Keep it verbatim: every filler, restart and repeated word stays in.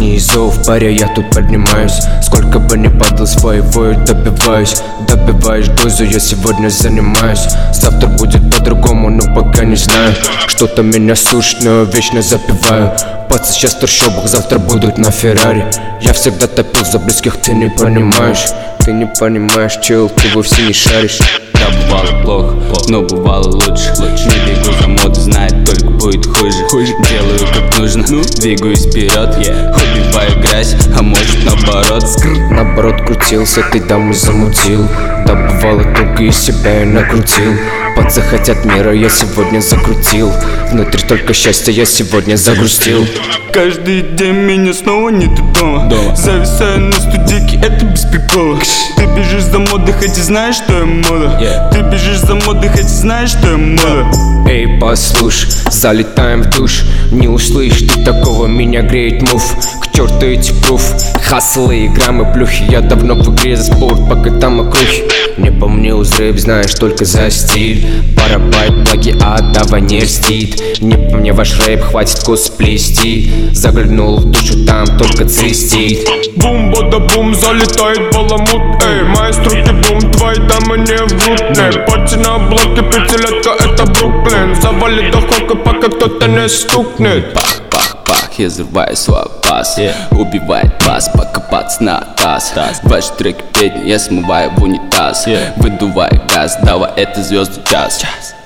низов, паря, я тут поднимаюсь. Сколько бы ни падал, своего добиваюсь. Добиваешь дозу, я сегодня занимаюсь. Завтра будет по-другому, но пока не знаю. Что-то меня сушит, но вечно запиваю. Пацы сейчас в трущобах, завтра будут на Феррари. Я всегда топил за близких, ты не понимаешь. Ты не понимаешь, чел, ты вовсе не шаришь. Да, бывало плохо, но бывало лучше. Не бегу за модой, знает, только будет хуже. Делаю как нужно, двигаюсь вперед. Убиваю грязь, а может наоборот. Наоборот крутился, ты даму замутил. Да бывало только из себя я накрутил. Пацы хотят мира, я сегодня закрутил. Внутри только счастье, я сегодня загрустил. Каждый день меня снова нету дома, дома. Зависаю на студийке, это без прикола. Ты бежишь за модой, хоть и знаешь, что я мода. yeah. Ты бежишь за модой, хоть и знаешь, что я мода. Эй, послушай, залетаем в душ. Не услышь ты такого, меня греет мув. К черту эти пруф, хаслы и граммы плюхи. Я давно в игре за спорт, пока там окрухи. Не по мне узрыв, знаешь, только за стиль. Парабайт, плагиатование льстит. Не по мне ваш рэп, хватит кос плести. Заглянул в душу, там только цистит. Бум-бода-бум, залетает баламут. Эй, мои струки бум, твои дамы не врут. Эй, пати на блоке, пятилетка, это Бруклин. Завали до хока, пока кто-то не стукнет. Пах, пах, пах, я взрываю свой пас. yeah. Убивает пас, пока пац на таз. Ваши треки песни я смываю в унитаз. yeah. Выдуваю газ, давай это звезды час.